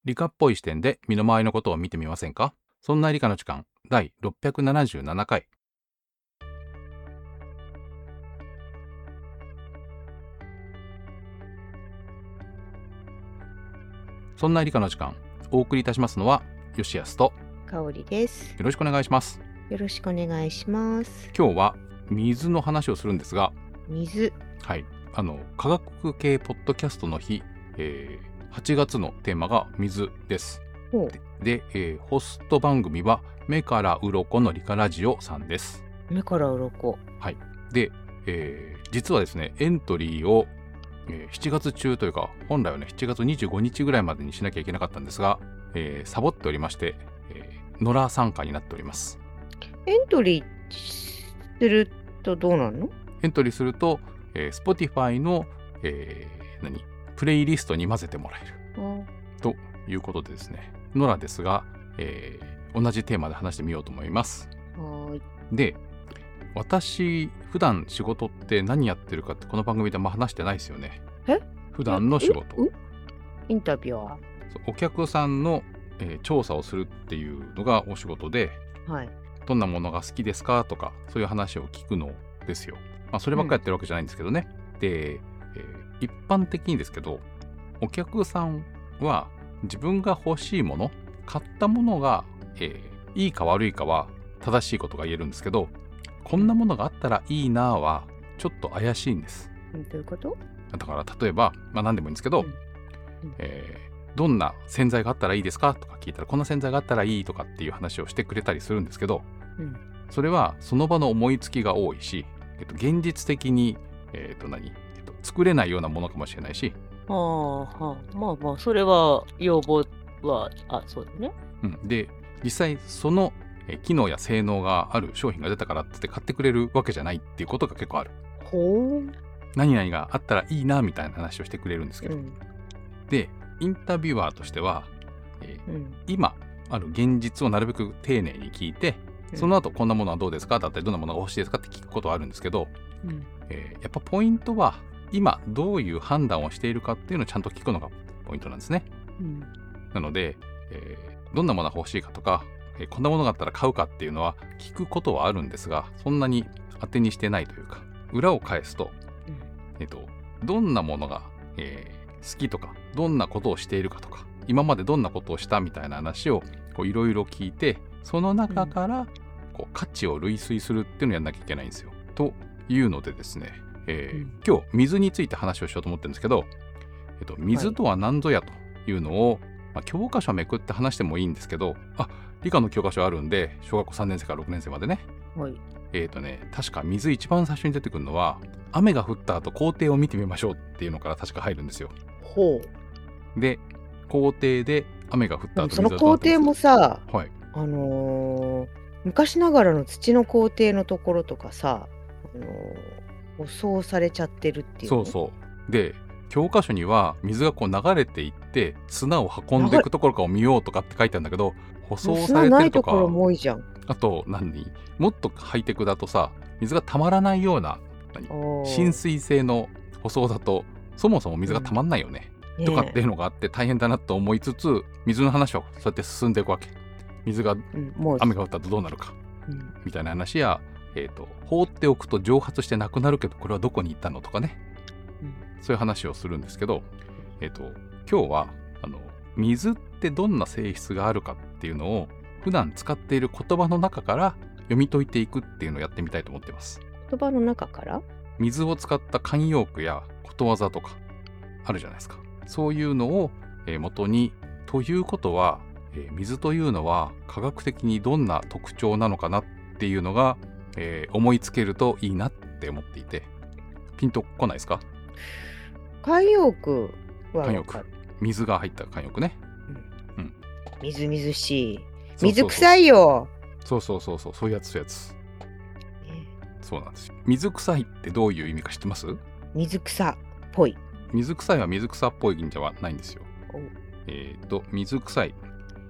理科っぽい視点で身の回りのことを見てみませんか？そんな理科の時間第677回。そんな理科の時間、お送りいたしますのは吉安と香りです。 よろしくお願いします。 よろしくお願いします。 今日は水の話をするんですが、 水。 はい、科学系ポッドキャストの日、8月のテーマが水です。 ほう。 で、ホスト番組は目から鱗の理科ラジオさんです。 目から鱗。 はい。で、実はですね、エントリーを、7月中というか、本来はね、7月25日ぐらいまでにしなきゃいけなかったんですが、サボっておりまして、野良参加になっております。 エントリーするとどうなるの？ エントリーすると、Spotify の、プレイリストに混ぜてもらえるということでですね、野良ですが、同じテーマで話してみようと思います。 はい。 で、私普段仕事って何やってるかってこの番組であんま話してないですよね。普段の仕事、 インタビュアー。 お客さんの、調査をするっていうのがお仕事で、 はい。 どんなものが好きですかとかそういう話を聞くのですよ。そればっかりやってるわけじゃないんですけどね。で、一般的にですけど、お客さんは自分が欲しいもの、買ったものが、いいか悪いかは正しいことが言えるんですけど、こんなものがあったらいいなはちょっと怪しいんです。 どういうこと？ だから例えば、何でもいいんですけど、どんな洗剤があったらいいですかとか聞いたら、こんな洗剤があったらいいとかっていう話をしてくれたりするんですけど、それはその場の思いつきが多いし、現実的に、作れないようなものかもしれないし、 まあそれは要望はそうだね。 で実際その機能や性能がある商品が出たからって買ってくれるわけじゃないっていうことが結構ある。 ほう。 何々があったらいいなみたいな話をしてくれるんですけど、でインタビュアーとしては、今ある現実をなるべく丁寧に聞いて、その後こんなものはどうですかだったり、どんなものが欲しいですかって聞くことはあるんですけど、やっぱポイントは今どういう判断をしているかっていうのをちゃんと聞くのがポイントなんですね。なので、どんなものが欲しいかとか、こんなものがあったら買うかっていうのは聞くことはあるんですが、そんなに当てにしてないというか、裏を返すと、どんなものが、好きとか、どんなことをしているかとか、今までどんなことをしたみたいな話をいろいろ聞いて、その中から価値を類推するっていうのをやんなきゃいけないんですよ。というのでですね、今日水について話をしようと思ってるんですけど、水とは何ぞやというのを、教科書めくって話してもいいんですけど、理科の教科書あるんで、小学校3年生から6年生までね。確か水一番最初に出てくるのは、雨が降った後工程を見てみましょうっていうのから確か入るんですよ。 ほう。で、工程で雨が降った後、 その工程もさ、 はい、 昔ながらの土の工程のところとかさ、舗装されちゃってるっていう。 そうで、教科書には水が流れていって砂を運んでいくところかを見ようとかって書いてあるんだけど、舗装されてるとか、あともっとハイテクだとさ、水がたまらないような浸水性の舗装だとそもそも水がたまんないよね、とかっていうのがあって大変だなと思いつつ、水の話はそうやって進んでいくわけ。水が、雨が降った後どうなるか、みたいな話や、放っておくと蒸発してなくなるけどこれはどこに行ったのとかね、そういう話をするんですけど、今日は水ってどんな性質があるかっていうのを普段使っている言葉の中から読み解いていくっていうのをやってみたいと思ってます。 言葉の中から？ 水を使った慣用句やことわざとかあるじゃないですか。そういうのを元に、ということは、水というのは科学的にどんな特徴なのかなっていうのが、思いつけるといいなって思っていて、ピンとこないですか？ 慣用句は分かる。 水が入った慣用句ね。 みずみずしい、水臭いよ。 そういうやつ、そうなんですよ。水臭いってどういう意味か知ってます？ 水臭っぽい。 水臭いは水草っぽいんじゃないんですよ。水臭い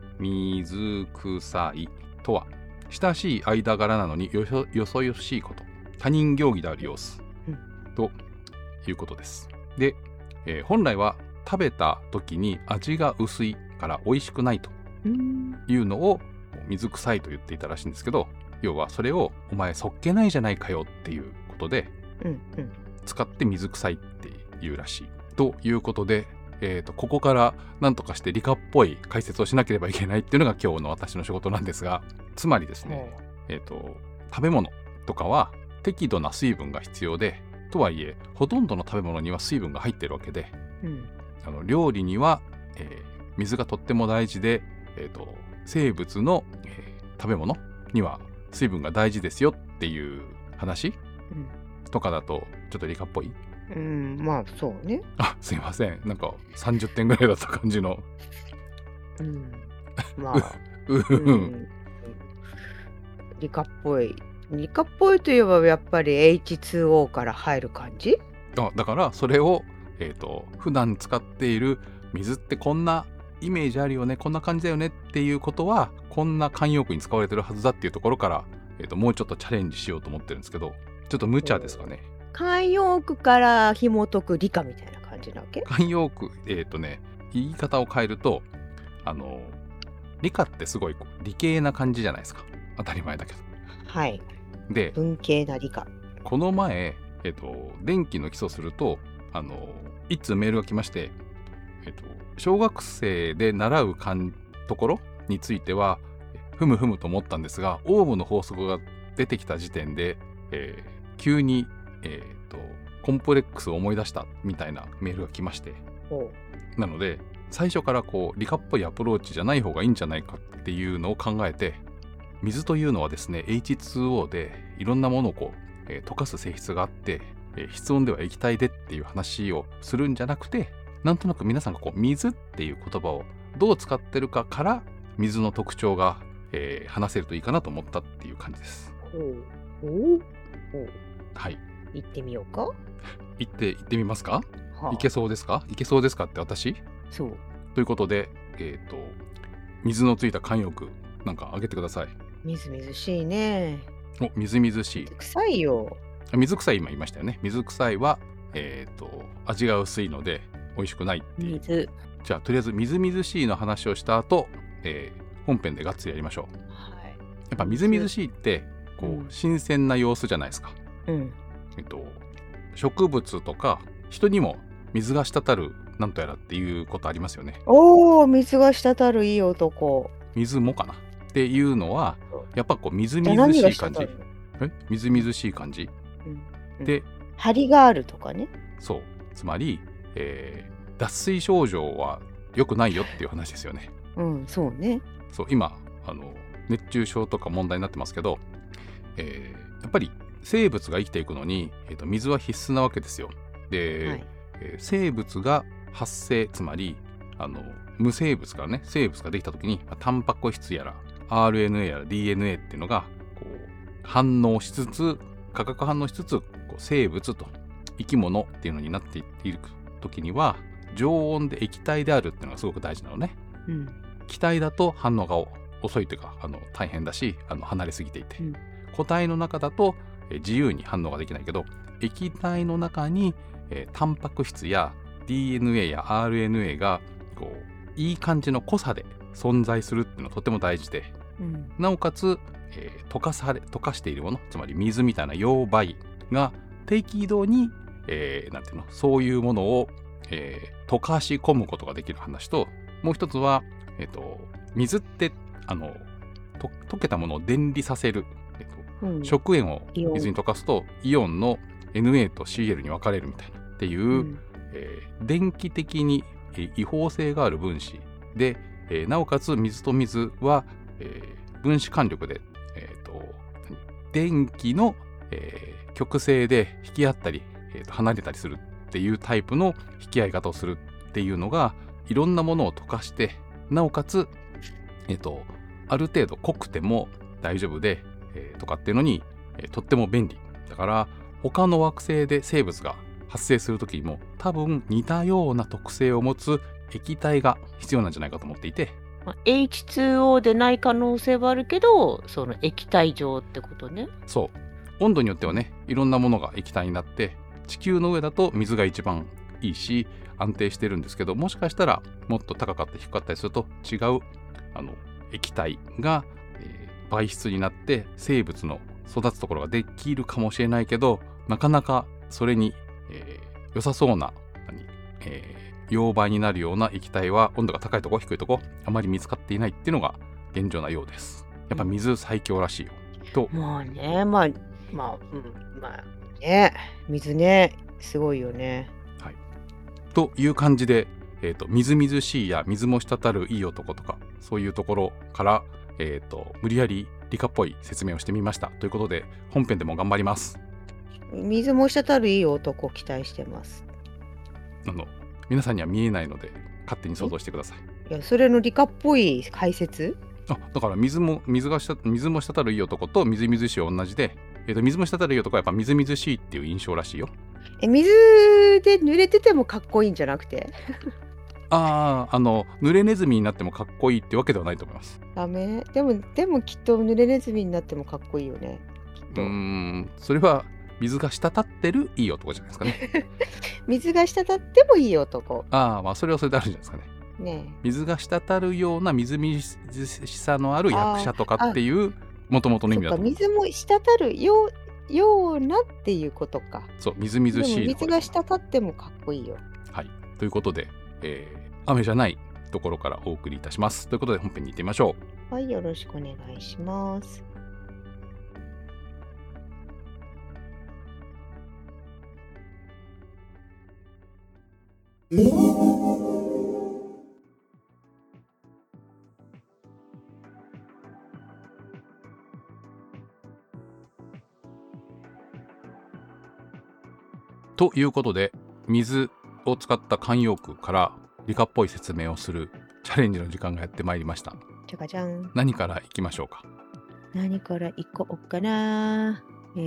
とは親しい間柄なのによそよしいこと、他人行儀である様子、ということです。で、本来は食べた時に味が薄いから美味しくないというのを水臭いと言っていたらしいんですけど、要はそれをお前そっけないじゃないかよっていうことで使って水臭いっていうらしいということで、ここから何とかして理科っぽい解説をしなければいけないっていうのが今日の私の仕事なんですが、つまりですね、食べ物とかは適度な水分が必要で、とはいえほとんどの食べ物には水分が入っているわけで、料理には、水がとっても大事で、生物の、食べ物には水分が大事ですよっていう話、とかだとちょっと理科っぽい。 まあそうね。 すいません、なんか30点ぐらいだった感じの。 まあ理科っぽい。理科っぽいといえばやっぱり H2O から入る感じ？ だからそれを、普段使っている水ってこんなイメージあるよね、こんな感じだよねっていうことはこんな慣用句に使われてるはずだっていうところから、もうちょっとチャレンジしようと思ってるんですけど、ちょっと無茶ですかね。 慣用句から紐解く理科みたいな感じなわけ？ 慣用句、言い方を変えると、理科ってすごい理系な感じじゃないですか。当たり前だけど。 はい。 で、 文系な理科。 この前、電気の基礎すると、一通メールが来まして、小学生で習うところについては、ふむふむと思ったんですが、オームの法則が出てきた時点で、急にコンプレックスを思い出したみたいなメールが来まして、なので最初から理科っぽいアプローチじゃない方がいいんじゃないかっていうのを考えて、水というのはですね H2O でいろんなものを溶かす性質があって、室温では液体でっていう話をするんじゃなくて、なんとなく皆さんが水っていう言葉をどう使ってるかから水の特徴が、話せるといいかなと思ったっていう感じです。はい。 行ってみようか。 行ってみますか。いけそうですか。いけそうですかって私。 そう。 ということで、水のついた慣用句なんかあげてください。 みずみずしいね。 みずみずしい。 臭いよ。 水臭い今言いましたよね。水臭いは味が薄いので美味しくないっていう。 水。 じゃあとりあえずみずみずしいの話をした後、本編でがっつりやりましょう。 はい。 やっぱみずみずしいって新鮮な様子じゃないですか。植物とか人にも水が滴るなんとやらっていうことありますよね。 水が滴るいい男。 水もかなっていうのはやっぱみずみずしい感じ。みずみずしい感じ、で張りがあるとかね。 そう、つまり、脱水症状は良くないよっていう話ですよね。 そうね。 そう、今熱中症とか問題になってますけど、やっぱり生物が生きていくのに、水は必須なわけですよ。で、生物が発生、つまり無生物からね生物ができた時に、タンパク質やら RNA やら DNA っていうのが反応しつつ、化学反応しつつ生物と生き物っていうのになっていっている時には、常温で液体であるっていうのがすごく大事なのね。気体だと反応が遅いというか大変だし、離れすぎていて、固体の中だと自由に反応ができないけど、液体の中にタンパク質や DNA や RNA がいい感じの濃さで存在するっていうのはとても大事で、なおかつ、溶かしているもの、つまり水みたいな溶媒が適度に、なんていうの、そういうものを、溶かし込むことができる話と、もう一つは、水って溶けたものを電離させる、食塩を水に溶かすとイオンの Na と Cl に分かれるみたいなっていう、電気的に違法性がある分子で、なおかつ水と水は、分子間力で、電気の、極性で引き合ったり、離れたりするっていうタイプの引き合い方をするっていうのが、いろんなものを溶かして、なおかつ、ある程度濃くても大丈夫で、とかっていうのに、とっても便利だから、他の惑星で生物が発生する時にも多分似たような特性を持つ液体が必要なんじゃないかと思っていて、 H2O でない可能性はあるけど、その液体状ってことね。 そう、温度によってはね、いろんなものが液体になって、地球の上だと水が一番いいし、 安定してるんですけど、もしかしたらもっと高かったり低かったりすると違う液体が、媒質になって生物の育つところができるかもしれないけど、なかなかそれに、良さそうな溶媒になるような液体は温度が高いとこ低いとこあまり見つかっていないっていうのが現状なようです。やっぱ水最強らしいよと。 まあね、まあね、水ね、すごいよね。 はい。という感じで、みずみずしいや水も滴るいい男とかそういうところから、無理やり理科っぽい説明をしてみましたということで、本編でも頑張ります。 水も滴るいい男期待してます。 皆さんには見えないので勝手に想像してください。 いや、それの理科っぽい解説？ だから水も滴るいい男とみずみずしいは同じで、水も滴るいい男はやっぱみずみずしいっていう印象らしいよ。 水で濡れててもかっこいいんじゃなくて濡れネズミになってもかっこいいってわけではないと思います。 ダメ？でもきっと濡れネズミになってもかっこいいよね。きっとそれは水が滴ってるいい男じゃないですかね。 水が滴ってもいい男。 まあそれはそれであるんじゃないですかね。水が滴るようなみずみずしさのある役者とかっていう元々の意味だと思う。 水も滴るようなっていうことか。 そう、みずみずしいの。 でも水が滴ってもかっこいいよ。 はい、ということで、雨じゃないところからお送りいたします。ということで本編に行ってみましょう。はい、よろしくお願いします。 ということで、水を使った慣用句から理科っぽい説明をするチャレンジの時間がやってまいりました。 じゃかじゃん。 何からいきましょうか。 何からいこうかな。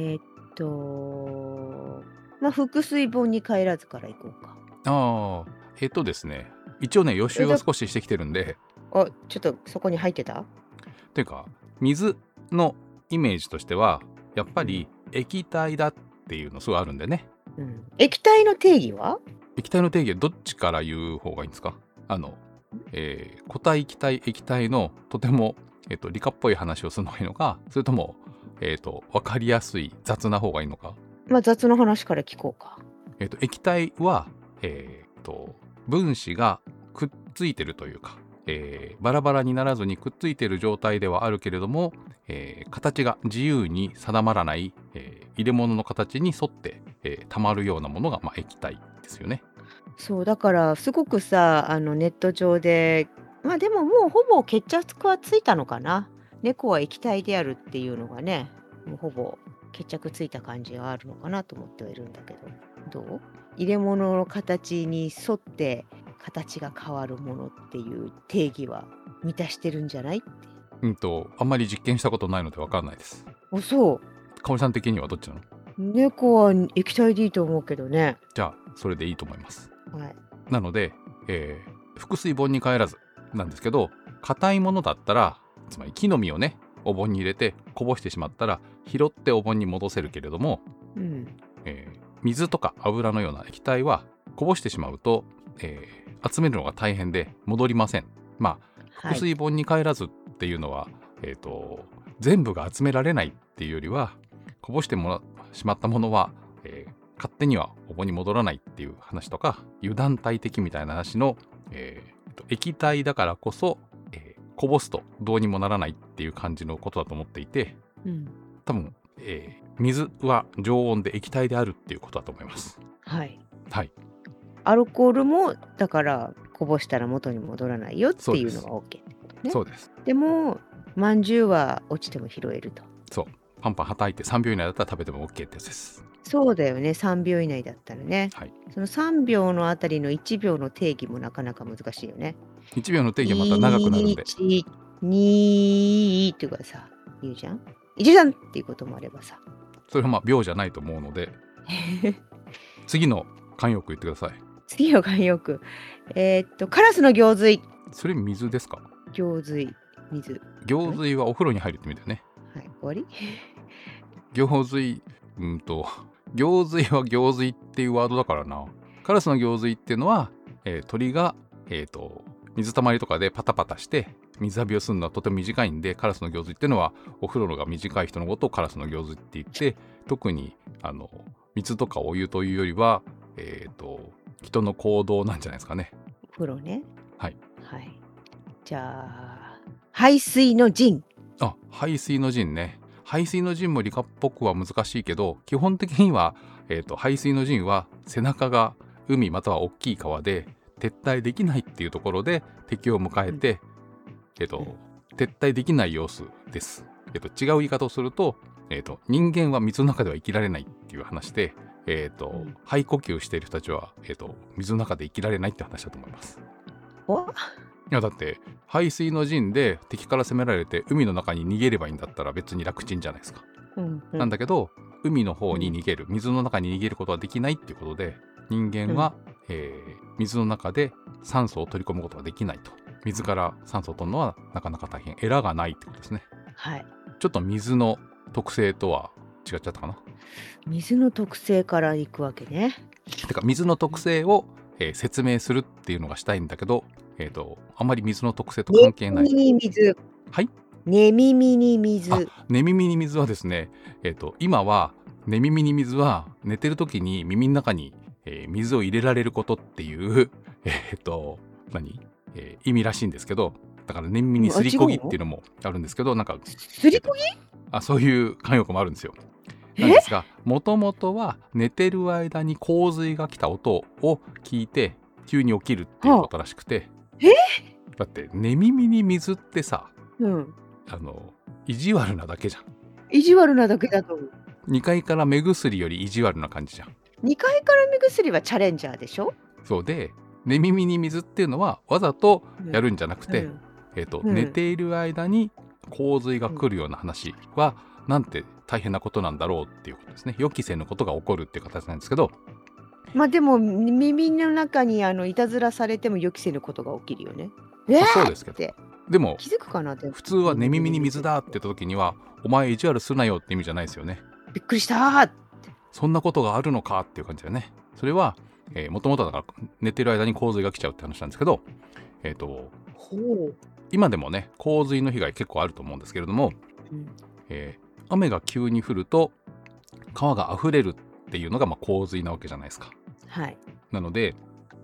腹水本に帰らずからいこうか。 ですね、一応ね予習は少ししてきてるんで。 ちょっとそこに入ってた？ というか、水のイメージとしてはやっぱり液体だっていうのすごいあるんでね。 液体の定義は？ 液体の定義はどっちから言う方がいいんですか？固体気体液体のとても、理科っぽい話をするのがいいのか、それとも、分かりやすい雑な方がいいのか。 雑の話から聞こうか。 液体は、分子がくっついてるというか、バラバラにならずにくっついてる状態ではあるけれども、形が自由に定まらない、入れ物の形に沿って、たまるようなものが、液体ですよね。 そうだからすごくさ、ネット上ででももうほぼ決着はついたのかな。猫は液体であるっていうのがね、もうほぼ決着ついた感じがあるのかなと思ってはいるんだけど、どう？入れ物の形に沿って形が変わるものっていう定義は満たしてるんじゃないって。 あんまり実験したことないので分かんないです。 そう。 かおりさん的にはどっちなの？ 猫は液体でいいと思うけどね。 じゃあそれでいいと思います。 はい。 なので、腹水盆に帰らずなんですけど、硬いものだったら、つまり木の実をねお盆に入れてこぼしてしまったら拾ってお盆に戻せるけれども、水とか油のような液体はこぼしてしまうと、集めるのが大変で戻りません。腹水盆に帰らずっていうのは、全部が集められないっていうよりは、こぼしてしまったものは、勝手にはお盆に戻らないっていう話とか、油断大敵みたいな話の、液体だからこそ、こぼすとどうにもならないっていう感じのことだと思っていて、多分、水は常温で液体であるっていうことだと思います。 はい。 はい。 アルコールもだからこぼしたら元に戻らないよっていうのが OK ってことね。 そうです。 でもまんじゅうは落ちても拾えると。 そう。パンパンはたいて3秒以内だったら食べても OK ってやつです。 そうだよね。3秒以内だったらね。 はい。 その3秒のあたりの1秒の定義もなかなか難しいよね。 1秒の定義はまた長くなるんで。 1、2っていうかさ、言うじゃん。1、3っていうこともあればさ。 それは秒じゃないと思うので。次の慣用句言ってください。 次の慣用句。カラスの行水。 それ水ですか？ 行水。水。 行水はお風呂に入るって意味だよね。 はい、終わり？ 行水、行水は行水っていうワードだからな。カラスの行水っていうのは、 鳥が、水たまりとかでパタパタして水浴びをするのはとても短いんで、カラスの行水っていうのはお風呂が短い人のことをカラスの行水って言って、特に水とかお湯というよりは、人の行動なんじゃないですかね。 お風呂ね。 はい。 はい。じゃあ、排水の陣。 排水の陣ね。排水の陣も理科っぽくは難しいけど、基本的には、排水の陣は背中が海または大きい川で撤退できないっていうところで敵を迎えて、撤退できない様子です。違う言い方をすると、人間は水の中では生きられないっていう話で、肺呼吸している人たちは、水の中で生きられないって話だと思います。いやだって排水の陣で敵から攻められて海の中に逃げればいいんだったら別に楽ちんじゃないですか。なんだけど海の方に逃げる、水の中に逃げることはできないっていうことで、人間は、水の中で酸素を取り込むことができないと。水から酸素を取るのはなかなか大変、エラがないってことですね。 はい。 ちょっと水の特性とは違っちゃったかな。 水の特性からいくわけね。 てか水の特性を、説明するっていうのがしたいんだけど、あんまり水の特性と関係ない。 寝耳に水。 はい。 寝耳に水。 寝耳に水はですね、今は寝耳に水は寝てる時に耳の中に、水を入れられることっていう意味らしいんですけど、だから寝耳にすりこぎっていうのもあるんですけど、なんかすりこぎ？ そういう慣用句もあるんですよ。なんですが、もともとは寝てる間に洪水が来た音を聞いて急に起きるっていうことらしくて、だって寝耳に水ってさ、意地悪なだけじゃん。 意地悪なだけだと思う。 2階から目薬より意地悪な感じじゃん。 2階から目薬はチャレンジャーでしょ。 そうで、寝耳に水っていうのはわざとやるんじゃなくて、寝ている間に洪水が来るような話は、なんて大変なことなんだろうっていうことですね。予期せぬことが起こるっていう形なんですけど、 まあでも耳の中にいたずらされても予期せぬことが起きるよね。 そうですけど、でも気づくかなって。 普通は寝耳に水だって言った時には、お前意地悪すなよって意味じゃないですよね。 びっくりしたーって。 そんなことがあるのかっていう感じだよね。それはもともとだから寝てる間に洪水が来ちゃうって話なんですけど、今でもね洪水の被害結構あると思うんですけれども、雨が急に降ると川が溢れるっていうのが洪水なわけじゃないですか。 はい。 なので、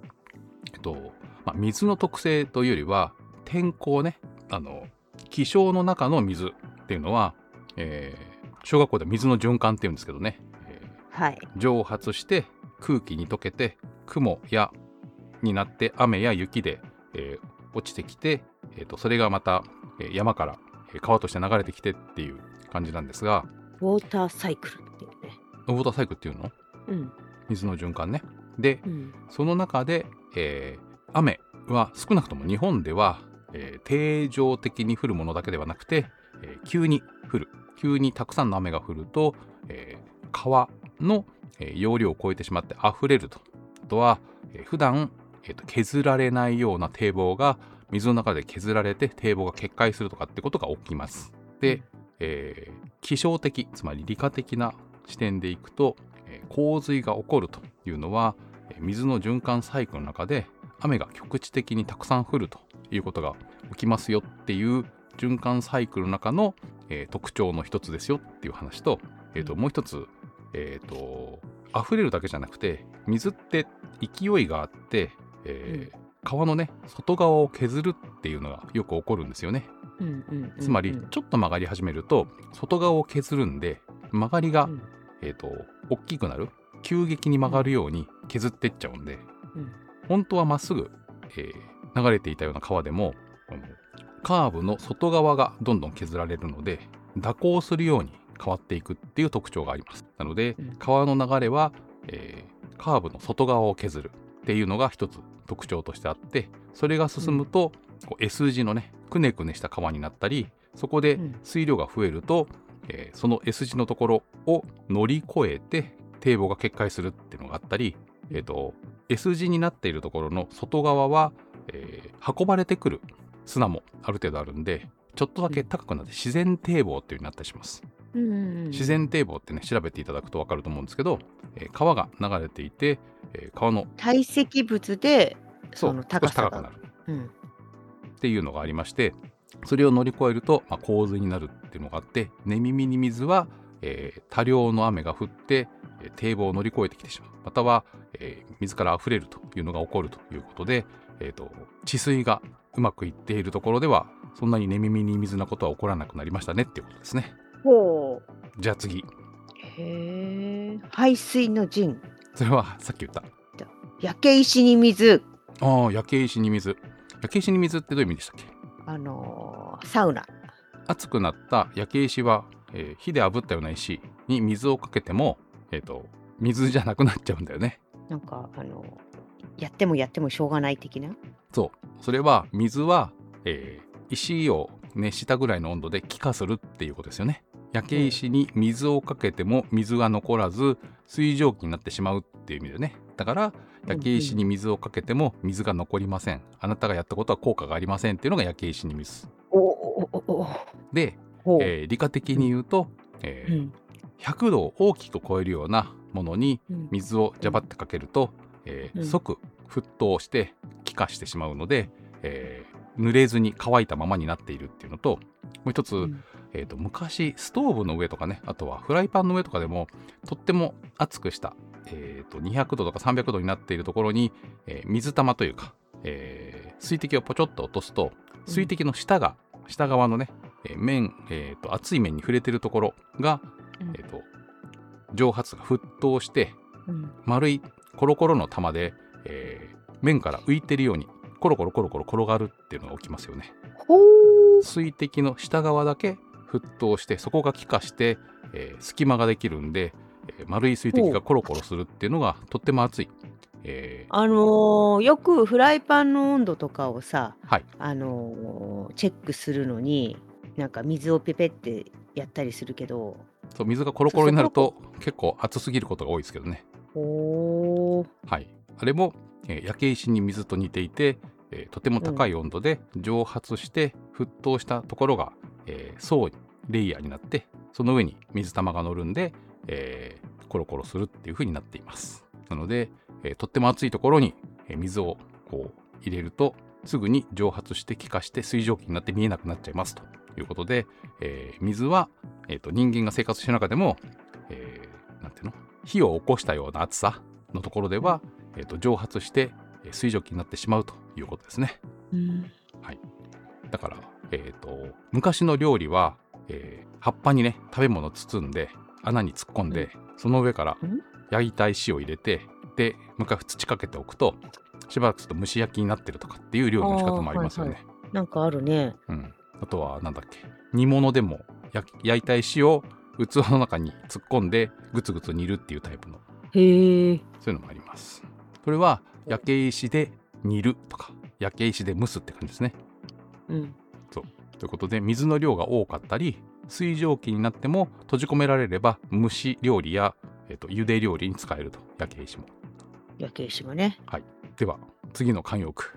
水の特性というよりは天候ね、気象の中の水っていうのは、小学校では水の循環っていうんですけどね、蒸発して空気に溶けて雲やになって雨や雪で、落ちてきて、それがまた、山から川として流れてきてっていう感じなんですが、 ウォーターサイクルっていうね。 ウォーターサイクルっていうの？水の循環ね。で、その中で、雨は少なくとも日本では、定常的に降るものだけではなくて、急にたくさんの雨が降ると、川の容量を超えてしまって溢れると。あとは、普段、削られないような堤防が水の中で削られて堤防が決壊するとかってことが起きます。で、気象的、つまり理科的な視点でいくと、洪水が起こるというのは水の循環サイクルの中で雨が局地的にたくさん降るということが起きますよっていう循環サイクルの中の、特徴の一つですよっていう話と、もう一つ、溢れるだけじゃなくて水って勢いがあって、川のね外側を削るっていうのがよく起こるんですよね。つまりちょっと曲がり始めると外側を削るんで曲がりが、大きくなる、急激に曲がるように削っていっちゃうんで、本当はまっすぐ、流れていたような川でもカーブの外側がどんどん削られるので蛇行するように変わっていくっていう特徴があります。なので、川の流れは、カーブの外側を削るっていうのが一つ特徴としてあって、それが進むと、S 字のねくねくねした川になったり、そこで水量が増えると、その S 字のところを乗り越えて堤防が決壊するっていうのがあったり、S 字になっているところの外側は、運ばれてくる砂もある程度あるんでちょっとだけ高くなって自然堤防っていう風になったりします。自然堤防ってね調べていただくと分かると思うんですけど、川が流れていて、川の堆積物でその少し高さが。 高くなるうん。 っていうのがありまして、それを乗り越えると、洪水になるっていうのがあって、寝耳に水は、多量の雨が降って堤防を乗り越えてきてしまう、または、水から溢れるというのが起こるということで、治水がうまくいっているところではそんなに寝耳に水なことは起こらなくなりましたねっていうことですね。 ほう。 じゃあ次。 へえ。排水の陣。 それはさっき言った焼け石に水。 焼け石に水。焼け石に水ってどういう意味でしたっけ？ サウナ。 熱くなった焼け石は、火で炙ったような石に水をかけても、水じゃなくなっちゃうんだよね。 なんかやってもやってもしょうがない的な。 それは水は、石を熱したぐらいの温度で気化するっていうことですよね。焼け石に水をかけても水が残らず水蒸気になってしまうっていう意味だよね。だから焼け石に水をかけても水が残りません、あなたがやったことは効果がありませんっていうのが焼け石に水で、理科的に言うと、100度を大きく超えるようなものに水をジャバってかけると、即沸騰して気化してしまうので、濡れずに乾いたままになっているっていうのと、もう一つ、昔ストーブの上とかね、あとはフライパンの上とかでもとっても熱くした、200度とか300度になっているところに、水玉というか、水滴をポチョッと落とすと、水滴の下側のね、熱い面に触れてるところが、蒸発が沸騰して、丸いコロコロの玉で、面から浮いてるようにコロコロコロコロ転がるっていうのが起きますよね。水滴の下側だけ沸騰してそこが気化して、隙間ができるんで、丸い水滴がコロコロするっていうのがとっても熱い。 よくフライパンの温度とかをさ、 はい、 チェックするのになんか水をペペってやったりするけど、 そう、水がコロコロになると結構熱すぎることが多いですけどね。はい、あれも、焼け石に水と似ていて、とても高い温度で蒸発して沸騰したところが、層レイヤーになって、その上に水玉が乗るんで、コロコロするっていう風になっています。なので、とっても熱いところに水をこう入れるとすぐに蒸発して気化して水蒸気になって見えなくなっちゃいますということで、水は、人間が生活してる中でも、なんていうの、火を起こしたような熱さのところでは、蒸発して水蒸気になってしまうということですね。はい、だから、昔の料理は、葉っぱにね食べ物を包んで穴に突っ込んで、その上から焼いた石を入れて、でもう一回土かけておくとしばらくすると蒸し焼きになってるとかっていう料理の仕方もありますよね。 なんかあるね。 あとはなんだっけ、煮物でも焼いた石を器の中に突っ込んでグツグツ煮るっていうタイプの、そういうのもあります。それは焼け石で煮るとか焼け石で蒸すって感じですね。そうということで、水の量が多かったり水蒸気になっても閉じ込められれば蒸し料理や、茹で料理に使えると。焼け石もね。 はい。では次の慣用句。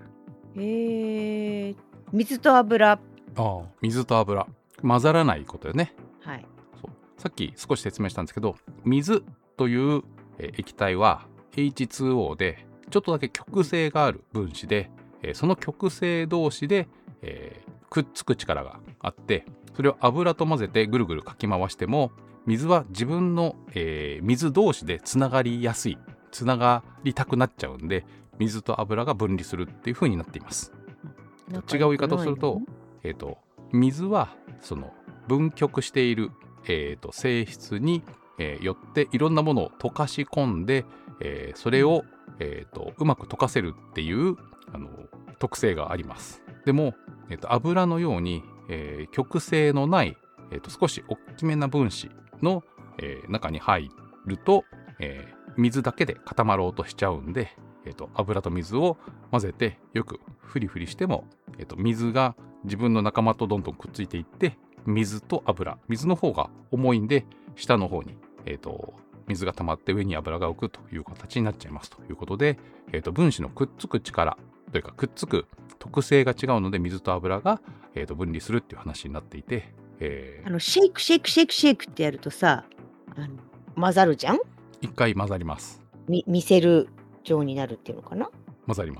水と油。 水と油混ざらないことよね。 はい。 そう、さっき少し説明したんですけど、水という、液体は H2O でちょっとだけ極性がある分子で、その極性同士で、くっつく力があって、それを油と混ぜてぐるぐるかき回しても水は自分の、水同士でつながりやすい、つながりたくなっちゃうんで、水と油が分離するっていう風になっています。違う言い方をすると、水はその分極している、性質に、よっていろんなものを溶かし込んで、それを、うまく溶かせるっていう特性があります。でも、油のように、極性のない、少し大きめな分子の、中に入ると、水だけで固まろうとしちゃうんで、油と水を混ぜてよくフリフリしても、水が自分の仲間とどんどんくっついていって、水と油、水の方が重いんで下の方に、水が溜まって上に油が浮くという形になっちゃいますということで、分子のくっつく力というかくっつく特性が違うので、水と油が、分離するっていう話になっていて、 シェイクシェイクシェイクシェイクってやるとさ、混ざるじゃん。 一回混ざります。 見せる状になるっていうのかな。 混ざります。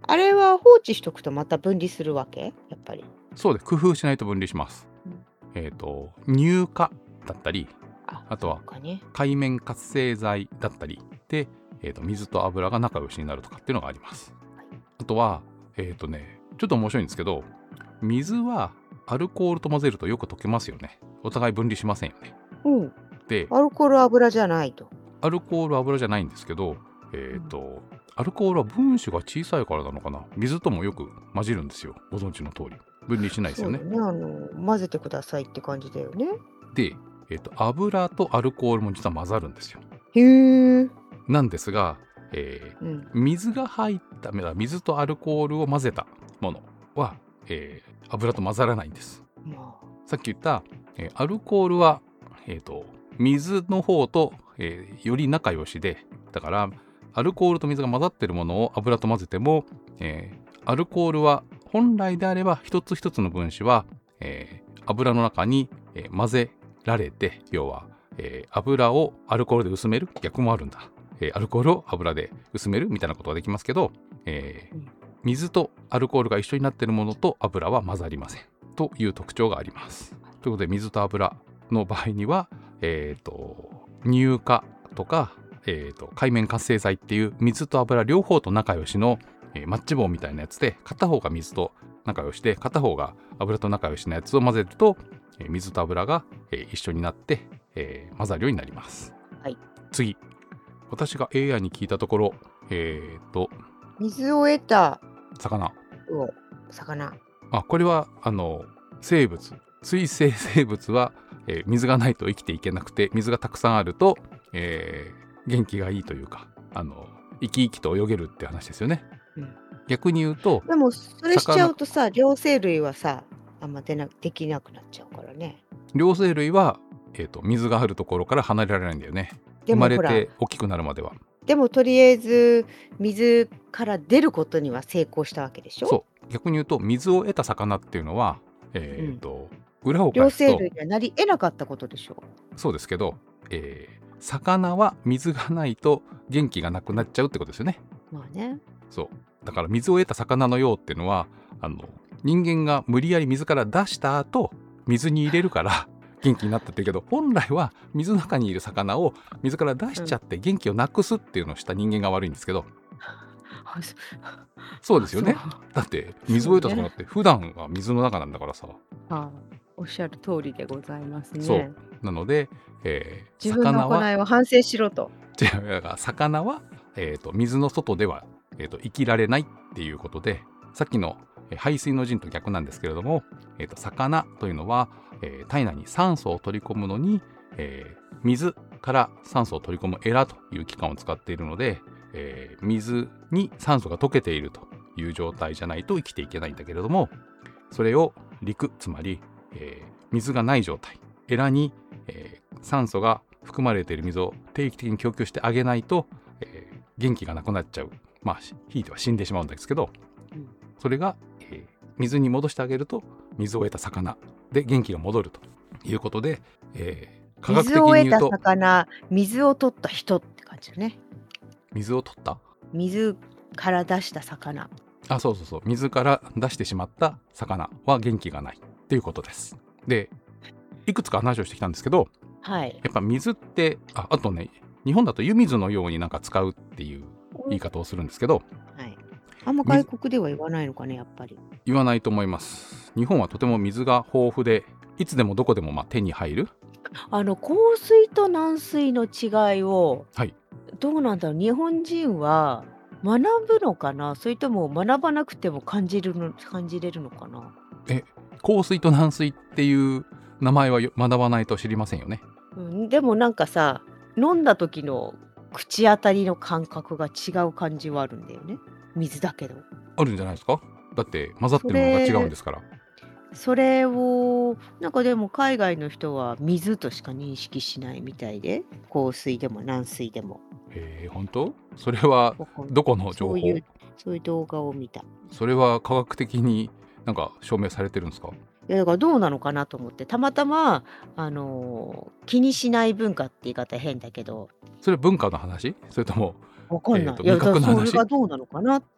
あれは放置しとくとまた分離するわけ？やっぱり。 そうで工夫しないと分離します。 うん。 乳化だったり、あとはそうかね。 界面活性剤だったりで、水と油が仲良しになるとかっていうのがあります。あとはちょっと面白いんですけど、水はアルコールと混ぜるとよく溶けますよね。お互い分離しませんよね。 うん。 で、 アルコール油じゃないと。 アルコールは油じゃないんですけど、アルコールは分子が小さいからなのかな。水ともよく混じるんですよ。ご存知の通り。分離しないですよね。 そうだね。混ぜてくださいって感じだよね。 で、油とアルコールも実は混ざるんですよ。 へえ。 なんですが、 うん。 水が入った水とアルコールを混ぜたものは、油と混ざらないんです。 まあ。 さっき言った、アルコールは、水の方と、より仲良しで、だからアルコールと水が混ざってるものを油と混ぜても、アルコールは本来であれば一つ一つの分子は、油の中に、混ぜられて、要は、油をアルコールで薄める、逆もあるんだ、アルコールを油で薄めるみたいなことができますけど、水とアルコールが一緒になっているものと油は混ざりませんという特徴があります。ということで水と油の場合には、乳化とか、界面活性剤っていう水と油両方と仲良しの、マッチ棒みたいなやつで、片方が水と仲良しで片方が油と仲良しのやつを混ぜると、水と油が、一緒になって、混ざるようになります。 はい。 次、私が AI に聞いたところ、 水を得た魚。これは生物、水生生物は、水がないと生きていけなくて、水がたくさんあると、元気がいいというか、生き生きと泳げるって話ですよね。 うん。 逆に言うと、 でもそれしちゃうとさ、両生類はさ、あんまできなくなっちゃうからね。 両生類は、水があるところから離れられないんだよね。生まれて大きくなるまでは。 でもとりあえず水から出ることには成功したわけでしょ？ そう。逆に言うと水を得た魚っていうのは、裏を両返すと生類にはなり得なかったことでしょ？ そうですけど、魚は水がないと元気がなくなっちゃうってことですよね。 まあね。 そうだから水を得た魚のようっていうのは人間が無理やり水から出した後水に入れるから元気になったって言うけど、本来は水の中にいる魚を水から出しちゃって元気をなくすっていうのをした人間が悪いんですけど、そうですよね。だって水を得た魚って普段は水の中なんだからさ。 おっしゃる通りでございますね。 そうなので、 自分の行いを反省しろと。 だから魚は、水の外では、生きられないっていうことで、さっきの排水の陣と逆なんですけれども、魚というのは、体内に酸素を取り込むのに、水から酸素を取り込むエラという器官を使っているので、水に酸素が溶けているという状態じゃないと生きていけないんだけれども、それを陸、つまり、水がない状態、エラに、酸素が含まれている水を定期的に供給してあげないと、元気がなくなっちゃう。まあひいては死んでしまうんですけど、それが、水に戻してあげると水を得た魚で元気が戻るということで、科学的に言うと水を得た魚、水を取った人って感じよね。 水を取った？ 水から出した魚。 そう水から出してしまった魚は元気がないっていうことです。で、いくつか話をしてきたんですけど、やっぱ水ってあとね、日本だと湯水のようになんか使うっていう言い方をするんですけど、 あんま外国では言わないのかね、やっぱり。 言わないと思います。日本はとても水が豊富で、いつでもどこでも手に入る。 硬水と軟水の違いを、どうなんだろう、日本人は学ぶのかな、それとも学ばなくても感じれるのかな。 硬水と軟水っていう名前は学ばないと知りませんよね。 でもなんかさ、飲んだ時の口当たりの感覚が違う感じはあるんだよね。水だけど。 あるんじゃないですか。だって混ざってるのが違うんですから。 それをなんかでも海外の人は水としか認識しないみたいで、硬水でも軟水でも。 本当？それはどこの情報？ そういう動画を見た。 それは科学的になんか証明されてるんですか？ いやだからどうなのかなと思って、たまたま気にしない文化って言い方変だけど。 それ文化の話？それともわかんない。 味覚の話？ それがどうなのかなって。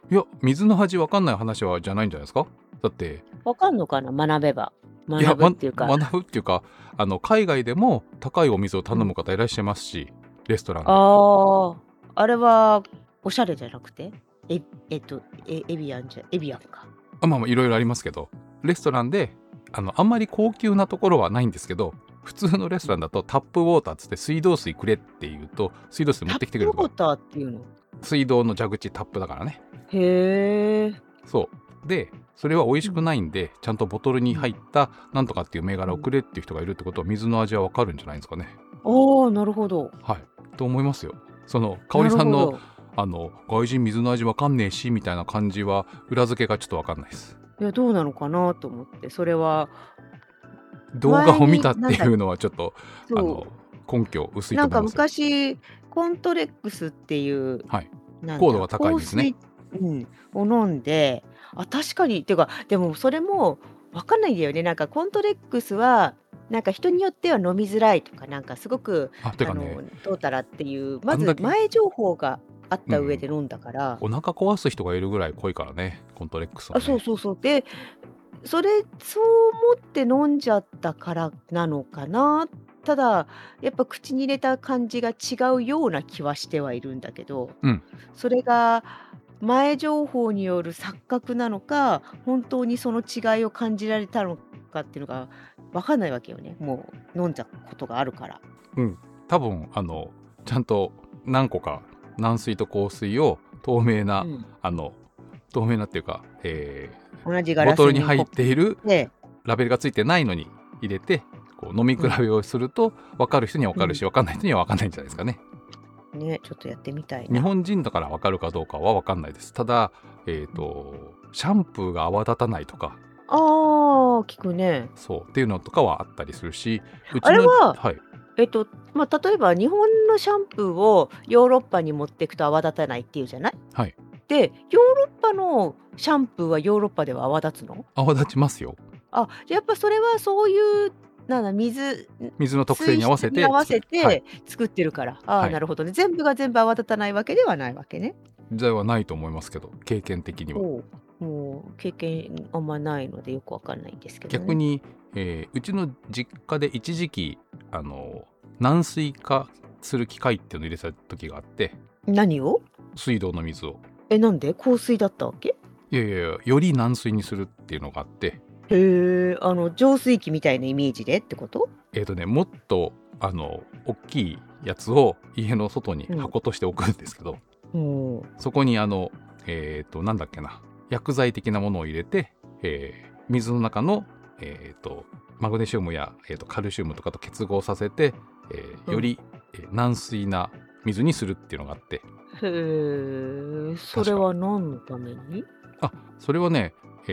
いや、水の味わかんない話はじゃないんじゃないですか。だってわかんのかな、学べば。 いや、 学ぶっていうか。 学ぶっていうか、海外でも高いお水を頼む方いらっしゃいますし、レストランで。 あれはおしゃれじゃなくて、エビアンか。 まあいろいろありますけど、レストランであんまり高級なところはないんですけど、普通のレストランだとタップウォーターっつって水道水くれって言うと水道水持ってきてくれるとか。 タップウォーターっていうの？ 水道の蛇口タップだからね。 へえ。 そうで、それは美味しくないんで、ちゃんとボトルに入ったなんとかっていう銘柄をくれっていう人がいるってことは、水の味はわかるんじゃないですかね。 なるほど。 はいと思いますよ。その香織さんの外人水の味わかんねえしみたいな感じは裏付けがちょっとわかんないです。 いや、どうなのかなと思って、それは動画を見たっていうのはちょっと根拠薄いと思いますよ。 なんか昔コントレックスっていう、 高度が高いですね。 を飲んで、確かにっていうか、でもそれも分かんないんだよね。なんかコントレックスはなんか人によっては飲みづらいとか、なんかすごくどうたらっていうまず前情報があった上で飲んだから、 お腹壊す人がいるぐらい濃いからね、コントレックスはね。 そうで、そう思って飲んじゃったからなのかな。ただやっぱ口に入れた感じが違うような気はしてはいるんだけど、それが前情報による錯覚なのか、本当にその違いを感じられたのかっていうのが分かんないわけよね。もう飲んだことがあるから。 多分ちゃんと何個か軟水と硬水を透明な、透明なっていうか、 同じガラスボトルに入っているラベルがついてないのに入れてこう飲み比べをすると、分かる人には分かるし、分かんない人には分かんないんじゃないですかね。 ちょっとやってみたいな。 日本人だから分かるかどうかは分かんないです。ただ、シャンプーが泡立たないとか、 聞くね。 そうっていうのとかはあったりするし、 あれは、例えば日本のシャンプーをヨーロッパに持っていくと泡立たないっていうじゃない？で、ヨーロッパのシャンプーはヨーロッパでは泡立つの？ 泡立ちますよ。 やっぱそれはそういう水の特性に合わせて作ってるから。なるほどね。全部が全部泡立たないわけではないわけね。 ではないと思いますけど、経験的には。 もう経験あんまないのでよくわかんないんですけど、 逆に、うちの実家で一時期軟水化する機械っていうのを入れた時があって。 何を？ 水道の水を。 なんで？硬水だったわけ？ いやより軟水にするっていうのがあって。 浄水器みたいなイメージでってこと？ もっと大きいやつを家の外に箱として置くんですけど、そこになんだっけな、薬剤的なものを入れて、水の中の、マグネシウムや、カルシウムとかと結合させて、より、軟水な水にするっていうのがあって。 それは何のために？ それはね、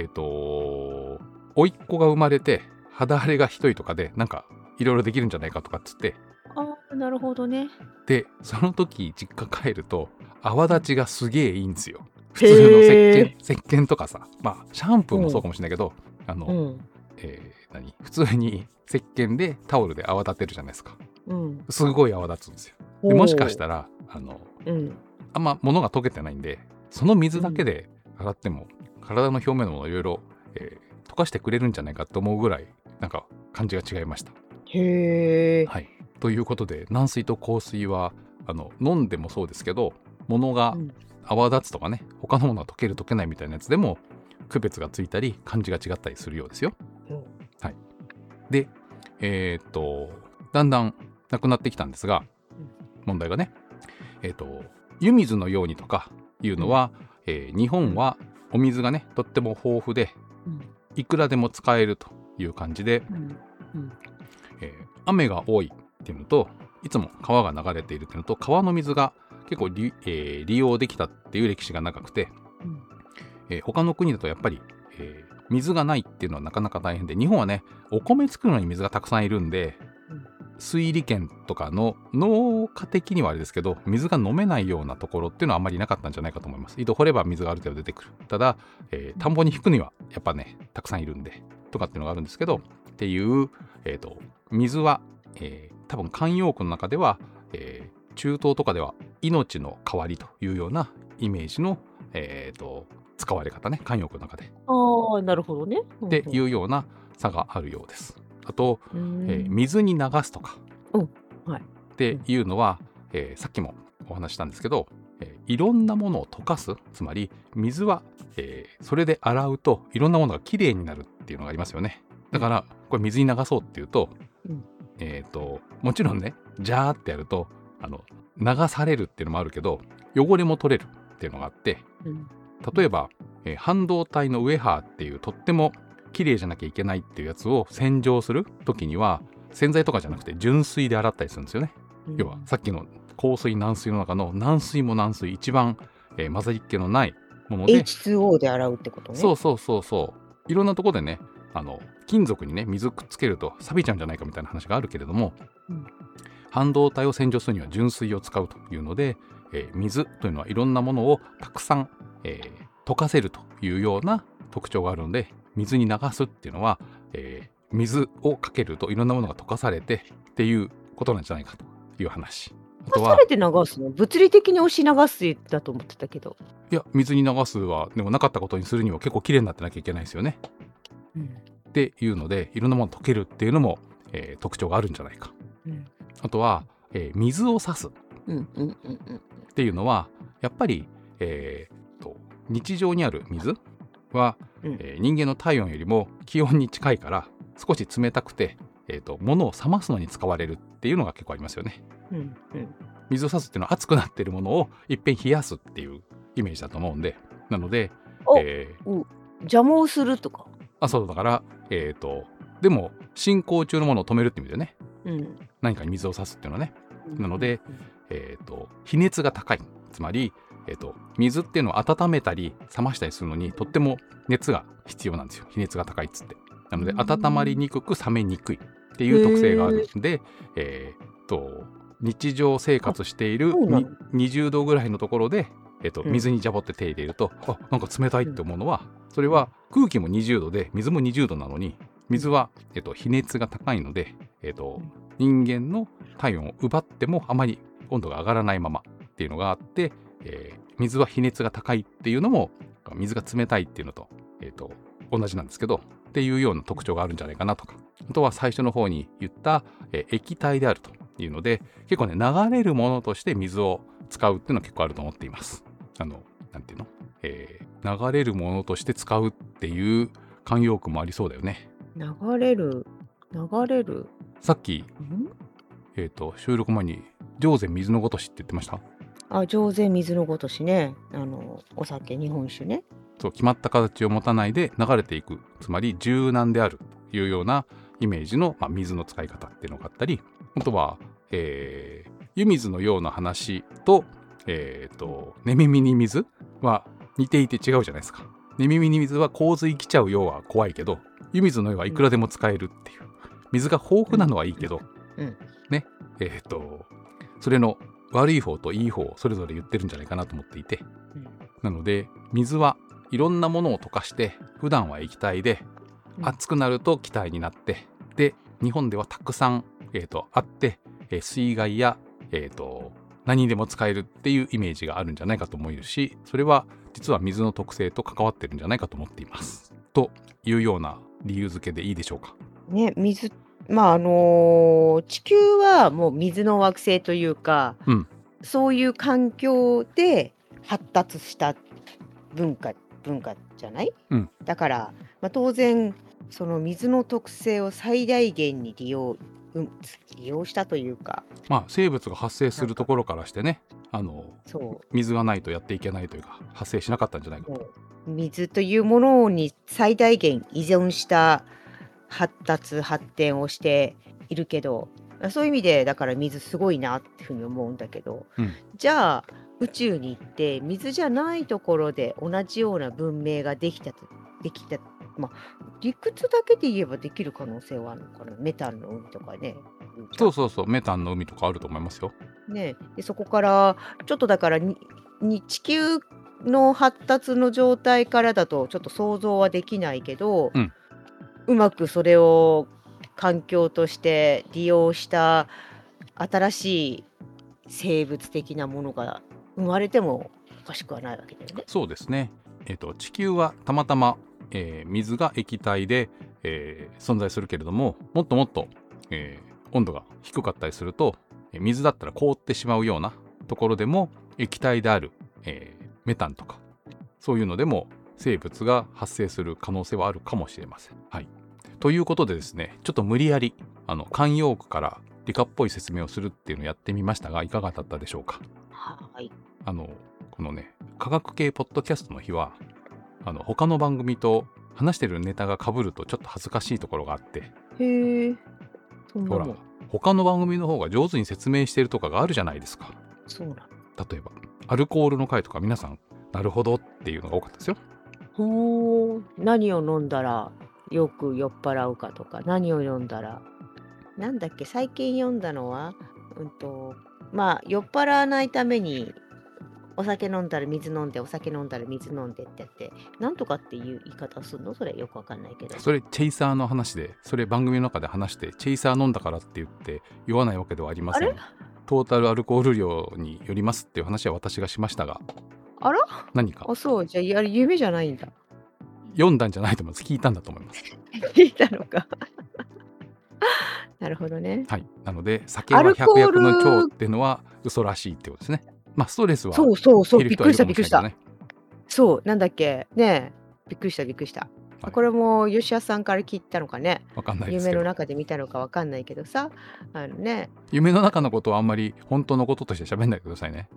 甥っ子が生まれて肌荒れがひどいとかで、なんかいろいろできるんじゃないかとかっつって。 なるほどね。 でその時実家帰ると泡立ちがすげえいいんですよ。普通の石鹸とかさ、シャンプーもそうかもしれないけど、普通に石鹸でタオルで泡立てるじゃないですか。すごい泡立つんですよ。でもしかしたらあんま物が溶けてないんで、その水だけで洗っても体の表面のものをいろいろ溶かしてくれるんじゃないかと思うぐらいなんか感じが違いました。ということで、軟水と硬水は飲んでもそうですけど、物が泡立つとかね、他のものが溶ける溶けないみたいなやつでも区別がついたり感じが違ったりするようですよ。でだんだんなくなってきたんですが、問題がね、湯水のようにとかいうのは、日本はお水がねとっても豊富で、いくらでも使えるという感じで、雨が多いっていうのと、いつも川が流れているっていうのと、川の水が結構利用できたっていう歴史が長くて、他の国だとやっぱり、水がないっていうのはなかなか大変で、日本はねお米作るのに水がたくさんいるんで、水利権とかの農家的にはあれですけど、水が飲めないようなところっていうのはあんまりなかったんじゃないかと思います。井戸掘れば水がある程度出てくる。ただ、田んぼに引くにはやっぱねたくさんいるんでとかっていうのがあるんですけど、っていう、水は、多分慣用句の中では、中東とかでは命の代わりというようなイメージの、 使われ方ね、慣用句の中で。 ああ、なるほどね。 っていうような差があるようです。あと、 ん。 水に流すとかはい。 っていうのは、さっきもお話ししたんですけど、いろんなものを溶かす、つまり水は、それで洗うといろんなものがきれいになるっていうのがありますよね。だからこれ水に流そうっていうと、もちろんね、ジャーってやると流されるっていうのもあるけど、汚れも取れるっていうのがあって、例えば、半導体のウェハーっていうとってもきれいじゃなきゃいけないっていうやつを洗浄する時には洗剤とかじゃなくて純水で洗ったりするんですよね。要はさっきの硬水軟水の中の軟水も軟水一番、混ざりっ気のないもので H2O で洗うってことね。 そういろんなところでね、金属にね水くっつけると錆びちゃうんじゃないかみたいな話があるけれども、半導体を洗浄するには純水を使うというので、水というのはいろんなものをたくさん、溶かせるというような特徴があるので、水に流すっていうのは、水をかけるといろんなものが溶かされてっていうことなんじゃないかという話。あとは溶かされて流すの？物理的に押し流すだと思ってたけど。 いや、水に流すはでもなかったことにするには結構きれいになってなきゃいけないですよね。っていうのでいろんなもの溶けるっていうのも、特徴があるんじゃないか。あとは、水を差すっていうのはやっぱり、日常にある水は、人間の体温よりも気温に近いから少し冷たくて、物を冷ますのに使われるっていうのが結構ありますよね。水を差すっていうのは熱くなっているものをいっぺん冷やすっていうイメージだと思うんで、なので、 邪魔をするとか。 そうだから、でも進行中のものを止めるって意味でね、何かに水を差すっていうのはね、なので、比熱が高い、つまり、水っていうのを温めたり冷ましたりするのにとっても熱が必要なんですよ。比熱が高いっつって。なので温まりにくく冷めにくいっていう特性があるんで、日常生活している20度ぐらいのところで、水にジャボって手入れると、なんか冷たいって思うのは、それは空気も20度で水も20度なのに、水は、比熱が高いので、人間の体温を奪ってもあまり温度が上がらないままっていうのがあって、水は比熱が高いっていうのも水が冷たいっていうのと、同じなんですけどっていうような特徴があるんじゃないかなとか、あとは最初の方に言った、液体であるというので、結構ね流れるものとして水を使うっていうのは結構あると思っています。なんていうの、流れるものとして使うっていう慣用句もありそうだよね。 流れる。 さっき、収録前に上善水のごとしって言ってました。 上善水のごとしね。お酒、日本酒ね。 そう、決まった形を持たないで流れていく、つまり柔軟であるというようなイメージの、水の使い方っていうのがあったり、あとは、湯水のような話と、寝耳に水は似ていて違うじゃないですか。寝耳に水は洪水来ちゃうようは怖いけど、湯水のようはいくらでも使えるっていう、水が豊富なのはいいけど、ね、それの悪い方といい方をそれぞれ言ってるんじゃないかなと思っていて、なので水はいろんなものを溶かして普段は液体で、熱くなると気体になって、で日本ではたくさん、あって、水害や、何にでも使えるっていうイメージがあるんじゃないかと思えるし、それは実は水の特性と関わってるんじゃないかと思っています。というような理由付けでいいでしょうか。 ね、水、地球はもう水の惑星というか、そういう環境で発達した文化じゃない？だから、当然その水の特性を最大限に利用したというか、 生物が発生するところからしてね、水がないとやっていけないというか発生しなかったんじゃないかと。 水というものに最大限依存した発展をしているけど、そういう意味でだから水すごいなっていうふうに思うんだけど、じゃあ宇宙に行って水じゃないところで同じような文明ができた、理屈だけで言えばできる可能性はあるのかな。メタンの海とかね。 そうメタンの海とかあると思いますよ。 ね、でそこからちょっとだからに地球の発達の状態からだとちょっと想像はできないけど、うまくそれを環境として利用した新しい生物的なものが生まれてもおかしくはないわけだよね。 そうですね。地球はたまたま、水が液体で、存在するけれども、もっともっと、温度が低かったりすると、水だったら凍ってしまうようなところでも液体である、メタンとかそういうのでも生物が発生する可能性はあるかもしれません。はい。ということでですね、ちょっと無理やり慣用句から理科っぽい説明をするっていうのをやってみましたが、いかがだったでしょうか。 はい。 このね、科学系ポッドキャストの日は他の番組と話してるネタが被るとちょっと恥ずかしいところがあって、 へえ、そんなほらもん。 他の番組の方が上手に説明してるとかがあるじゃないですか。 そうなの。 例えばアルコールの回とか皆さんなるほどっていうのが多かったですよ。 ほう、何を飲んだらよく酔っ払うかとか、何を飲んだら、なんだっけ、最近読んだのは、まあ、酔っ払わないために、お酒飲んだら水飲んで、お酒飲んだら水飲んでってやって、なんとかっていう言い方をするの？それよくわかんないけど。 それチェイサーの話で、それ番組の中で話してチェイサー飲んだからって言って酔わないわけではありません。トータルアルコール量によりますっていう話は私がしましたが、 あら？ 何かあ、そう、じゃあ、夢じゃないんだ。 読んだんじゃないと思います。聞いたんだと思います。 聞いたのか。なるほどね。 はい。なので酒は百薬の長っていうのは嘘らしいってことですね。まあストレスはそうそうそう、 減る人はいるかもしれないけどね。 そう、なんだっけ、ねえ、びっくりしたびっくりした。 はいこれも吉谷さんから聞いたのかね。 わかんないですけど。 夢の中で見たのかわかんないけどさ、ね。 夢の中のことはあんまり本当のこととして喋んないでくださいね。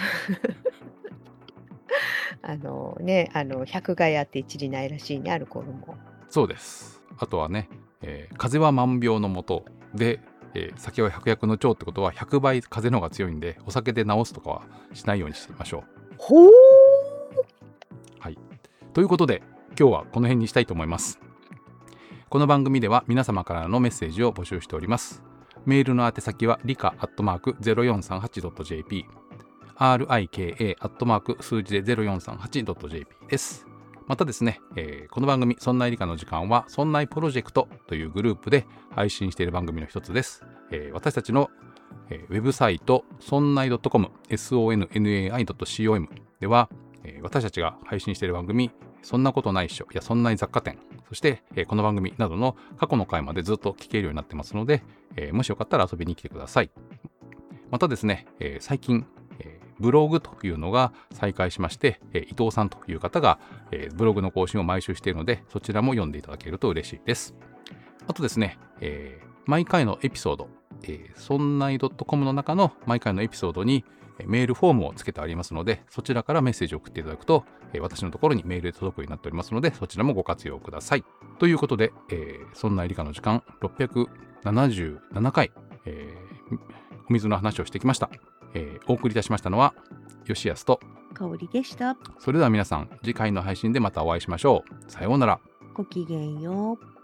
百害あって一理ないらしいね、アルコールも。 そうです。あとはね、風邪は万病のもとで、酒は百薬の長ってことは100倍風邪の方が強いんで、お酒で治すとかはしないようにしてみましょう。 ほー。 はい。ということで今日はこの辺にしたいと思います。この番組では皆様からのメッセージを募集しております。メールの宛先はrika@0438.jp rika@ 数字で 0438.jp です。またですね、この番組そんない理科の時間はそんないプロジェクトというグループで配信している番組の一つです。私たちの、ウェブサイトそんない .com sonnai.com では、私たちが配信している番組そんなことないっしょ、いやそんない雑貨店、そして、この番組などの過去の回までずっと聞けるようになってますので、もしよかったら遊びに来てください。またですね、最近ブログというのが再開しまして、伊藤さんという方が、ブログの更新を毎週しているので、そちらも読んでいただけると嬉しいです。あとですね、毎回のエピソード、そんない .com の中の毎回のエピソードにメールフォームをつけてありますので、そちらからメッセージを送っていただくと、私のところにメールで届くようになっておりますので、そちらもご活用ください。ということで、そんない理科の時間677回、お水の話をしてきました。お送りいたしましたのは吉安と香りでした。 それでは皆さん、次回の配信でまたお会いしましょう。さようなら。 ごきげんよう。